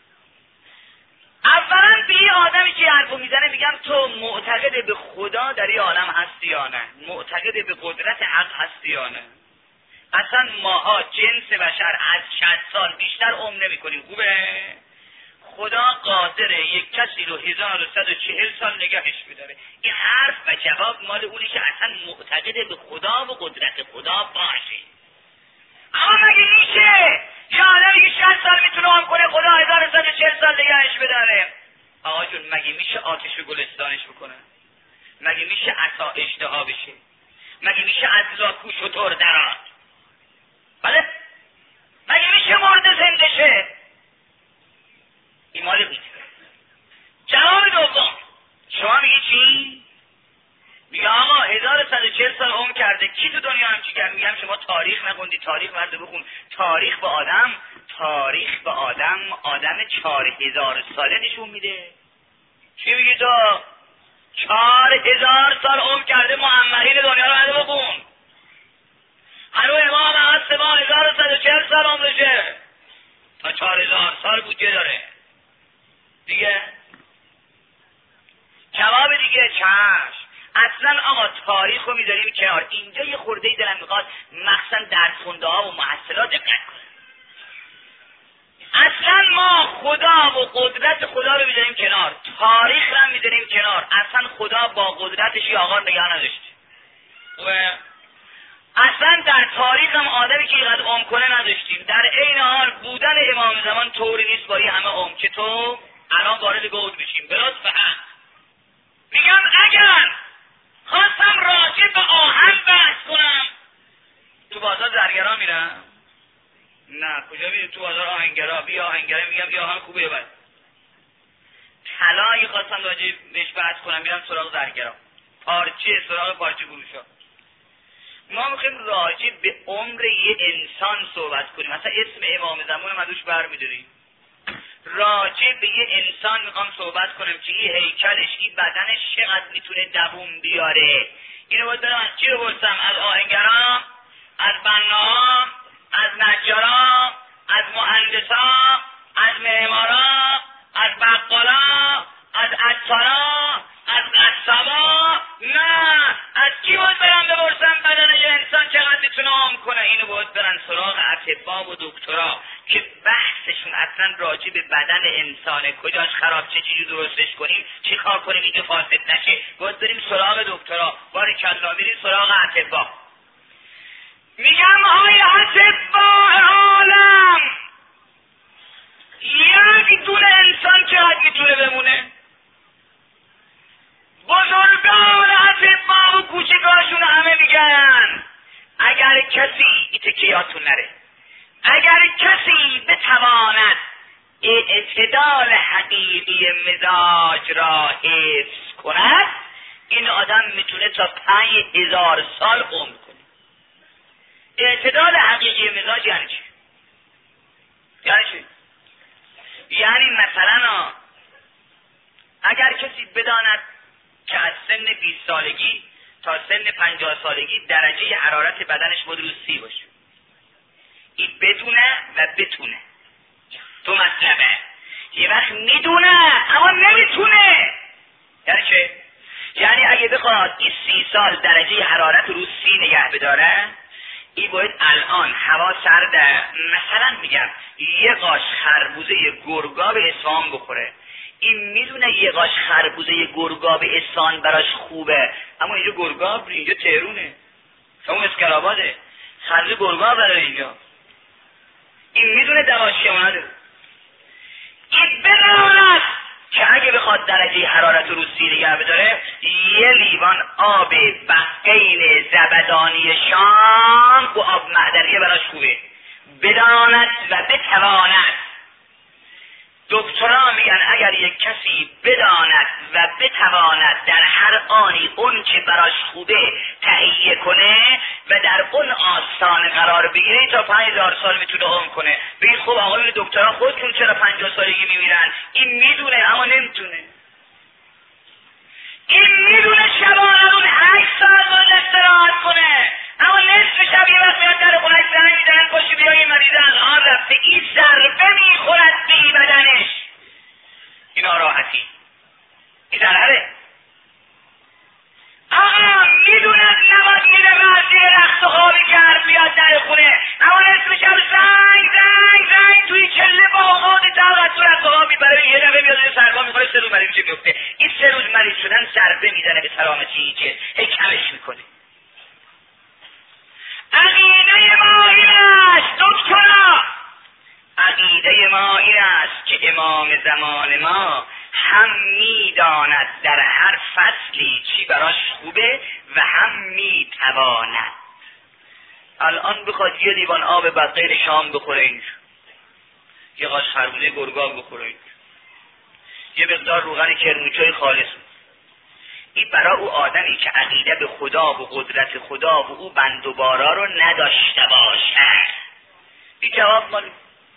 اولا به این آدمی که حرفو میزنه میگم تو معتقد به خدا در این عالم هستی یا نه؟ معتقد به قدرت حق هستی یا نه؟ اصلا ماها جنس بشر از شصت سال بیشتر عمر نمی کنیم. خوبه؟ خدا قادره یک کسی رو هزار و صد و چهل سال نگهش بداره. این حرف و جواب مال اونی که اصلا معتقد به خدا و قدرت خدا باشه. اما مگه میشه یه آدمی که شصت سال میتونه عمر کنه خدا هزار و صد و چهل سال نگهش بداره؟ آقا جون مگه میشه آتش گلستانش بکنه؟ مگه میشه عصا اشتها بشه؟ مگه میشه از لاکو شطور درات؟ بله؟ مگه میشه مرد زنده شه؟ این مال بیده. جواب دوم، شما میگی چی؟ میگه آقا هزار و صد و چهل سال عمر کرده، کی تو دنیا همچی کرد؟ میگم شما تاریخ نخوندی، تاریخ مرده بخون. تاریخ به آدم تاریخ به آدم آدم چهار هزار ساله نشون میده. چی میگی تو؟ چهار هزار سال عمر کرده، معمرین دنیا رو مرده بخون. هنو امام هست ما هزار و صد و چهل سال عمرشه، تا چهار هزار سال بودجه داره دیگه. جواب دیگه چشم. اصلا آقا تاریخ رو میذاریم کنار. اینجا یه خورده ای دلم میخواد مخصوصا درس خونده ها و محصلات دقت کنن. اصلا ما خدا و قدرت خدا رو میذاریم کنار، تاریخ رو هم میذاریم کنار. اصلا خدا با قدرتش یه آقا نگاه نداشته. اصلا در تاریخ هم آدمی که اینقدر عمر کنه نداشتیم. در عین حال بودن امام زمان طوری نیست با این همه عمر که تو الان وارد گود بشیم. بلاس فهم میگم اگر خواستم راجع به آهن بحث کنم، تو بازار زرگرا میرم؟ نه. کجا میرم؟ تو بازار آهنگرا. بیا آهنگرا، میگم بیا آهن خوبه ببر. طلا اگه خواستم راجع بهش بحث کنم میرم سراغ زرگرا. پارچه سراغ پارچه فروشا. ما میخوایم راجع به عمر یه انسان صحبت کنیم. مثلا اسم امام زمان مدوش برمیداریم. راجع به یه انسان میخوام صحبت کنم که این هیکلش، این بدنش چقدر میتونه دووم بیاره. اینو باید دارم از چی رو برسم؟ از آهنگران، از بناها، از نجارا، از مهندسا، از معمارا، از بقالا، از عطارا، از قصابا. نه، از کی باید برم بپرسم بدن یه انسان چقدر میتونه عمر کنه؟ اینو باید برن سراغ اطباء و دکترا که بحثشون اصلا راجع به بدن انسانه. کجاش خراب، چه چیزی درستش کنیم، چی کار کنیم اینکه فاسد نشه. باید بریم سراغ دکترا. باریکلا، میریم سراغ اطباء. میگم های اطباء عالم، یک دونه انسان چقدر میتونه بمونه؟ بزرگان اطباء و کوچکاشون همه میگن اگر کسی، این تکیاتون نره، اگر کسی بتواند اعتدال حقیقی مزاج را حفظ کند، این آدم میتونه تا پنج هزار سال عمر کنه. اعتدال حقیقی مزاج یعنی چی؟ یعنی چی؟ یعنی مثلا اگر کسی بداند که از سن بیست سالگی تا سن پنجاه سالگی درجه حرارت بدنش باید رو سی باشه، این بدونه و بتونه. تو مطلبه یه وقت میدونه اما نمیتونه. یعنی چه؟ یعنی اگه بخواد این سی سال درجه حرارت رو سی نگه بداره، این باید الان هوا سرده، مثلا میگم یه قاش خربوزه گرگاب اصفهان بخوره. این میدونه یه قاش خربوزه گرگاب اصفهان براش خوبه، اما اینجا گرگاب، اینجا تهرونه، شما اسکراباده، خربوزه گرگاب داره اینجا. این میدونه دواشی اومده. این بداند که اگه بخواد درجه حرارت رو سی نگه بداره، یه لیوان آب بقین زبدانی شام و آب معدنیه براش خوبه. بداند و بتواند. دکترها میگن اگر یک کسی بداند و بتواند در هر آنی اون که براش خوبه تهیه کنه و در اون آستان قرار بگیره، تا پنج هزار سال میتونه عمر کنه. بگید خب آقایون دکترها خودشون چرا پنجاه سالگی میمیرن؟ این میدونه اما نمیتونه. این میدونه شبانه اون هشت ساعت باید استراحت کنه، اما نصف شب یه وقت میاد در خونش زنگ میزنن پاشو بیا این مریضه الان رفته. این ضربه میخورد به این بدنش. این ناراحتی، این ضرره. آقا میدونه نباید میره مرزی رخت و خوابی کرد بیاد در خونه، مریض میشه میفته. این سه روز مریض شدن ضربه میزنه به سلامتی که هی کمش میکنه. عقیده ما این است دکترا، عقیده ما این است که امام زمان ما هم میداند در هر فصلی چی براش خوبه و هم میتواند. الان بخواد یه لیوان آب بقیل شام بخوره اینجا، یه قاش خربوزه گرگان بخوره اینجا، یه مقدار روغن کرموچای خالص، این برای او آدمی که عقیده به خدا و قدرت خدا و او بند و بارا رو نداشته باشه. این جواب مال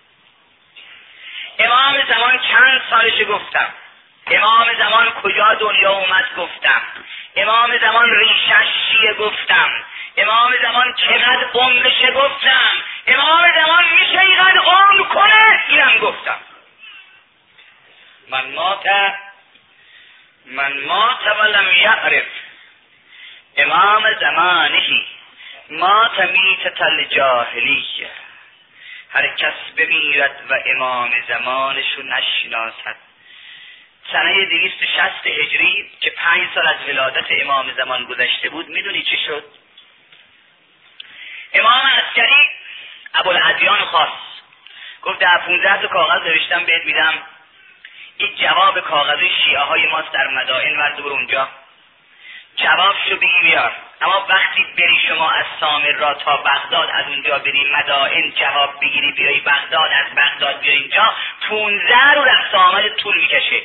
امام زمان چند سالش گفتم، امام زمان کجا دنیا اومد گفتم، امام زمان ریشش چیه گفتم، امام زمان چقدر عمرشه گفتم، امام زمان میشه اینقدر عمر کنه اینم گفتم. من مات من مات ولم یعرف امام زمانه مات میتة الجاهلیه. هر کس بمیرد و امام زمانشو نشناسد. سنه دویست و شصت هجری که پنج سال از ولادت امام زمان گذشته بود، میدونی چی شد؟ امام عسکری ابوالادیان خواست، گفت در پونزده تا کاغذ نوشتم بهت میدم، این جواب کاغذی شیعه های ماست در مدائن، ورد بر اونجا جوابشو بگی بیار. اما وقتی بری شما از سامرا تا بغداد، از اونجا بری مدائن جواب بگیری بیایی بغداد، از بغداد بیای اینجا، پونزده رو رفت آمد طول میکشه.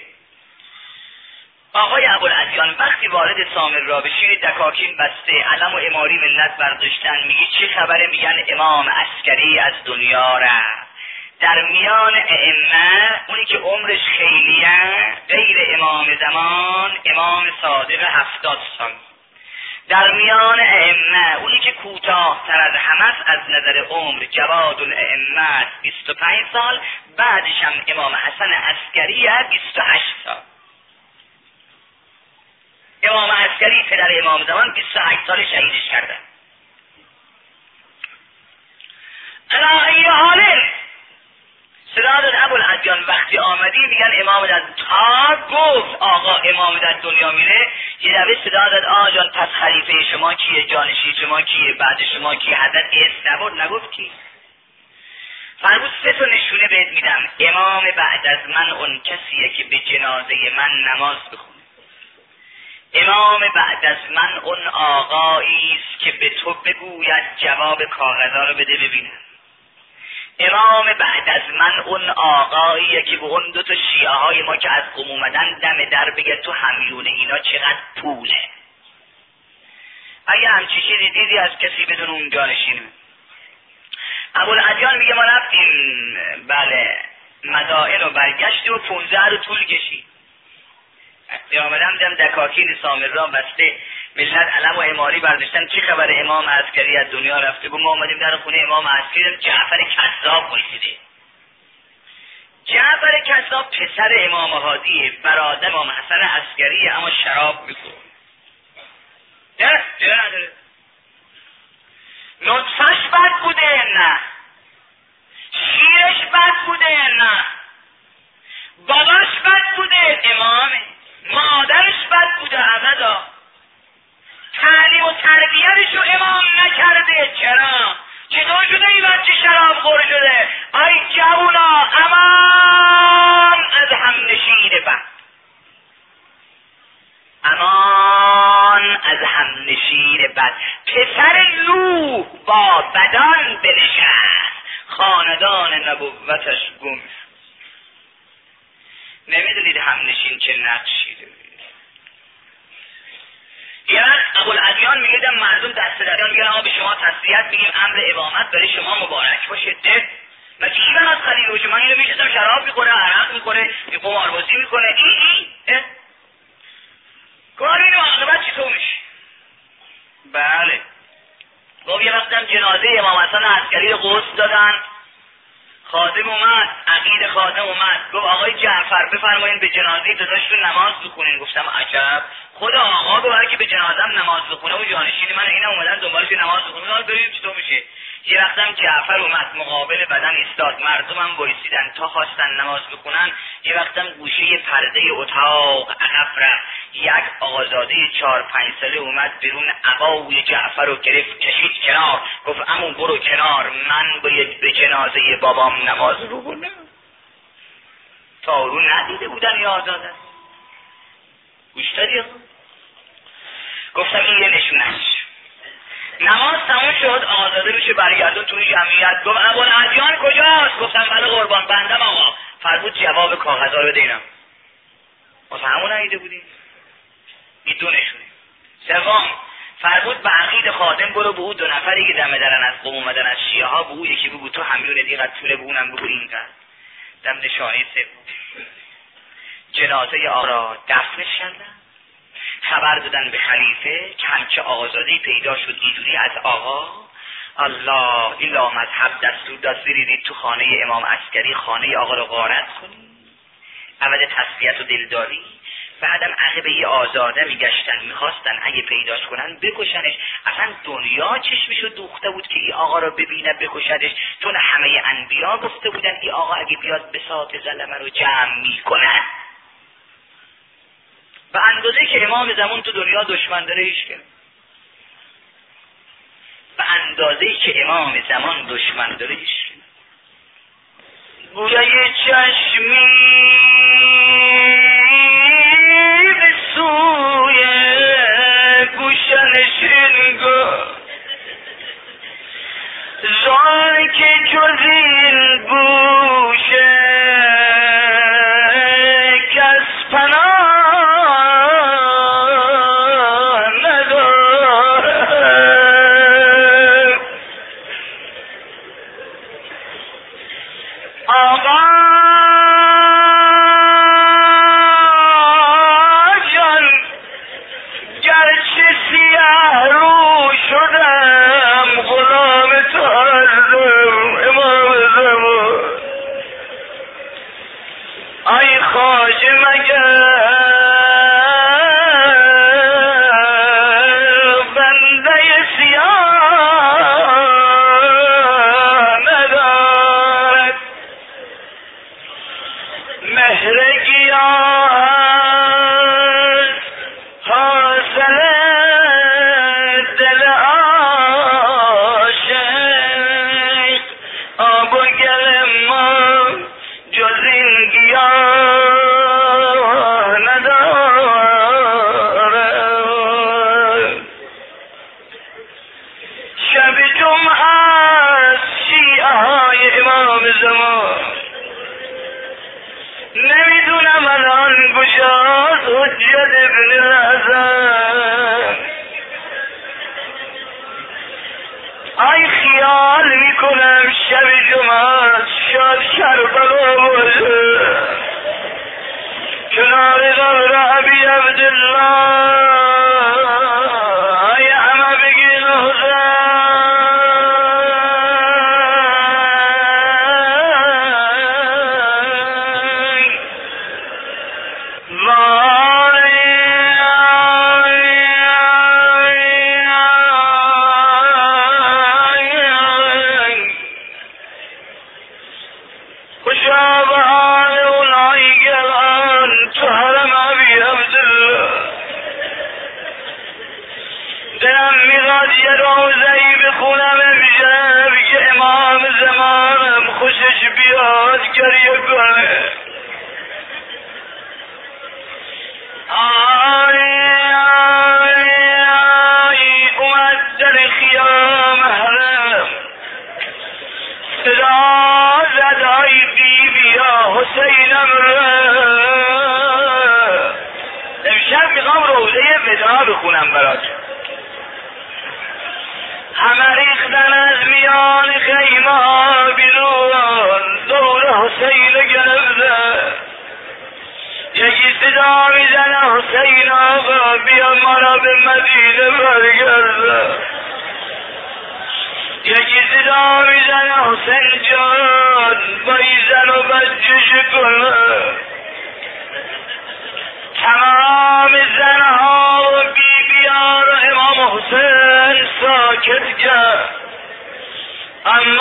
آقای ابوالادیان وقتی وارد سامرا بشی، دکاکین بسته، علم و اماری ملت برداشتن، میگی چه خبره؟ میگن امام عسکری از دنیا رفت. در میان ائمه اونی که عمرش خیلیه غیر امام زمان امام صادق هفتاد سال، در میان ائمه اونی که کوتاه تر از همه از نظر عمر جواد الائمه بیست و پنج سال، بعدش هم امام حسن عسکریه بیست و هشت سال. امام عسکری پدر امام زمان بیست و هشت سال شهیدش کردن. علا ای حال صدا داد ابوالادیان وقتی آمدی، میگن امام در تا گفت آقا امام در دنیا میره، یه دفعه صدا داد آقا جان پس خلیفه شما کیه، جانشین شما کیه، بعد شما کیه؟ حضرت اسم نبرد، نگفت کی. فرمود سه تا نشونه بهت میدم، امام بعد از من اون کسیه که به جنازه من نماز بخونه، امام بعد از من اون آقایی است که به تو بگوید جواب کاغذها رو بده ببینم، امام بعد از من اون آقاییه که به اون دو تا شیعه های ما که از قم اومدن دم در بگه تو همیون اینا چقدر پوله. اگه همچی چیزی دیدی از کسی بدون اون جانشینه. ابوالادیان میگه ما رفتیم بله مدائن و برگشتی و پونزده رو طول کشید. آمدم دیدم دکاکین سامرا بسته، ملت علم و اماری برداشتن، چه خبر امام عسکری از دنیا رفته. گفت ما آمدیم در خونه امام عسکری، جعفر کذاب وایسیده. جعفر کذاب پسر امام هادیه، برادر امام حسن عسکریه، اما شراب میخوره. نه نه نداره. نطفش بد بوده نه، شیرش بد بوده نه، باباش بد بوده امامه، مادرش بد بوده احمدا، تعلیم و تربیتشو امام نکرده. چرا؟ چطور شده این بچه شراب خور شده؟ ای جوونا امان از همنشین بد، امان از همنشین بد. پسر نوح با بدان بنشست، خاندان نبوتش گم. نمیدونید همنشین چه نقشی داره؟ یعنی ابوالادیان میگه مردم دست دادن، میگن آقا به شما تسلیت میگیم، امر امامت برای شما مبارک باشه. ده مجیبن از خلیل روشه، من اینو میشستم شراب میکنه، عرق میکنه، قماربازی میکنه، این این کار اینو عاقبت چطور میشه؟ بله گفت یه وقتم جنازه امام حسن عسکری رو غسل دادن، خادم اومد، عقید خادم اومد، گفت آقای جعفر بفرمایید به جنازه داداشتون نماز بخونین. گفتم عجب، خدا آقا گفت هر کی به جنازم نماز بخونه و جانشین من اینا اومدن دنبالش نماز بخونن، حالا ببینیم چطور میشه. یه وقتم جعفر اومد مقابل بدن ایستاد، مردمم وایسیدن تا خواستن نماز بخونن. یه وقتم گوشه پرده اتاق عقب رفت، یک آقازاده چهار پنج ساله اومد بیرون، عبای جعفر رو گرفت کشید کنار، گفت عمو برو کنار، من باید به جنازه بابام نماز بخونم. تا رو ندیده بودن یا آزاده گوش دادی؟ گفتم این یه نشونش. نماز تموم شد، آزاده میشه برگردون توی جمعیت، گفت ابوالادیان کجاست؟ گفتم بله قربان بندم آقا. فرمود جواب کاغذها رو بدینم. ما همون ندیده بودیم. این دو نشونه. سوم فرمود به عقید خادم برو به او دو نفری که دم درن از قوم اومدن از شیعه ها، به او یکی بگو تو همیون دیگه طوله، به اونم بگو اینقدر. دم نشانه سوم جنازه آقا دفنش کردن، خبر دادن به خلیفه که همچه آقازادهی پیدا شد اینجوری از آقا. الله الا مذهب دستور داد بریدید تو خانه امام عسکری، خانه آقا رو غارت کنید، اول تسلیت و دلداری. بعدم عقب یه آزاده میگشتن میخواستن اگه پیداش کنن بکشنش. اصلا دنیا چشمشو دوخته بود که این آقا رو ببینه بکشدش، چون همه انبیا گفته بودن این آقا اگه بیاد بساط ظلمه رو جمع میکنن. به اندازه که امام زمان تو دنیا دشمن داره ایش کنه، به اندازه که امام زمان دشمن داره ایش کنه. گوشه چشمی به سوی گوشه نشینگاه، زان که جز این گوشه کس پناه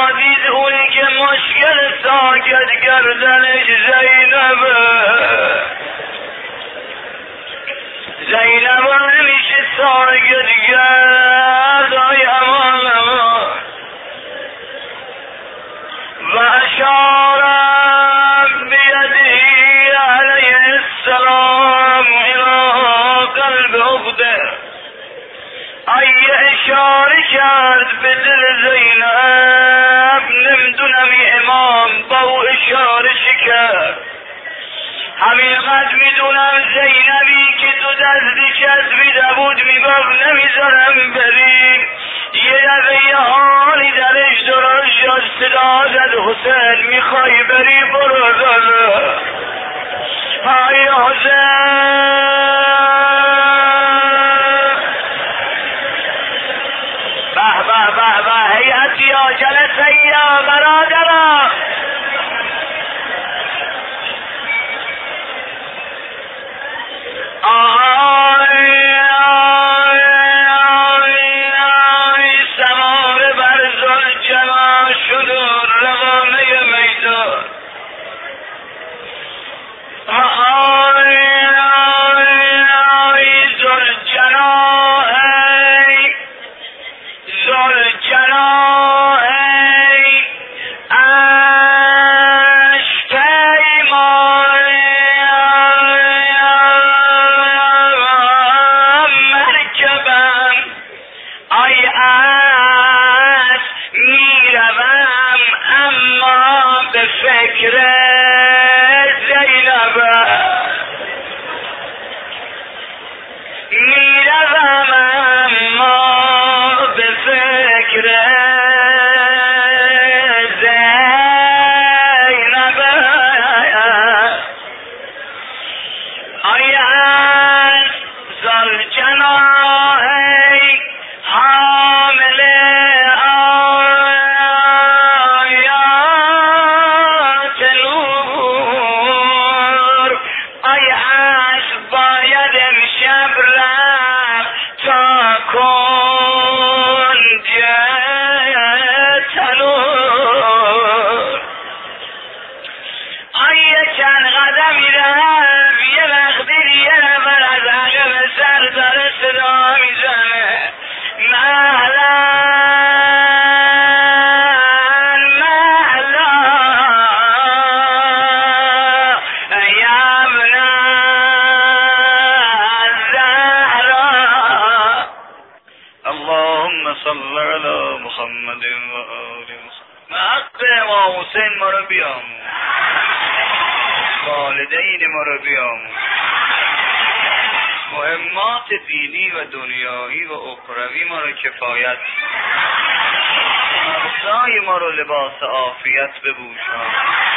تا دید اونی که مشکل ساکت گردنش زینبه. زینب نمیشه ساکت گرد، آی امان امان. و اشارم بیدی علیه السلام الى قلب عقده. ای اشاره کرد به دل زینب، نمیدونم این امام با او اشاره چی کرد. همینقدر میدونم زینبی که دو دستی چسبیده بود میگفت نمیذارم بری. یه دفعه یه حالی درش درست شد، صدا زد حسین میخوای بری برو داره. های حسین به به به به هیئتی یا جلسه یا برادران. آی آی آی آی سوار بر ذوالجلال شد و روانه میدان. آی آی آی ذوالجلال ای ذوالجلال ای فکر زینب میروم اما به فکر زینب. آیا از ذوالجلال حامل حسین ما رو بیامون، والدین ما رو بیامون، مهمات دینی و دنیایی و اخروی ما رو کفایت، مرزای ما رو لباس عافیت بپوشان.